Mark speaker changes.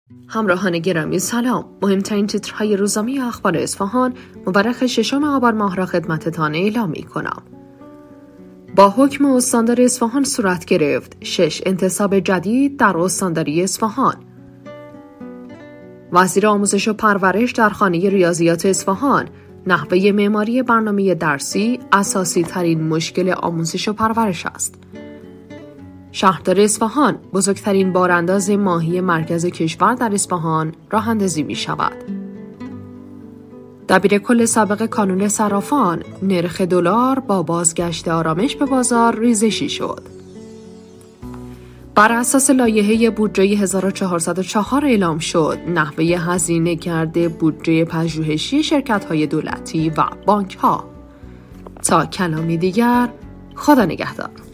Speaker 1: همراهان گرامی سلام. مهمترین تیترهای روزنامه اخبار اصفهان مورخ 6 آبان ماه را خدمتتان اعلام می‌کنم. با حکم استاندار اصفهان صورت گرفت 6 انتصاب جدید در استانداری اصفهان. وزیر آموزش و پرورش در خانه ریاضیات اصفهان: نحوه معماری برنامه درسی اساسی ترین مشکل آموزش و پرورش است. شهردار اصفهان: بزرگترین بارانداز ماهی مرکز کشور در اصفهان راه اندازی می شود. دبیر کل سابق کانون صرافان: نرخ دلار با بازگشت آرامش به بازار ریزشی شد. بر اساس لایحه بودجه 1404 اعلام شد نحوه هزینه کرده بودجه پژوهشی شرکت‌های دولتی و بانک‌ها. تا کلامی دیگر، خدا نگهدار.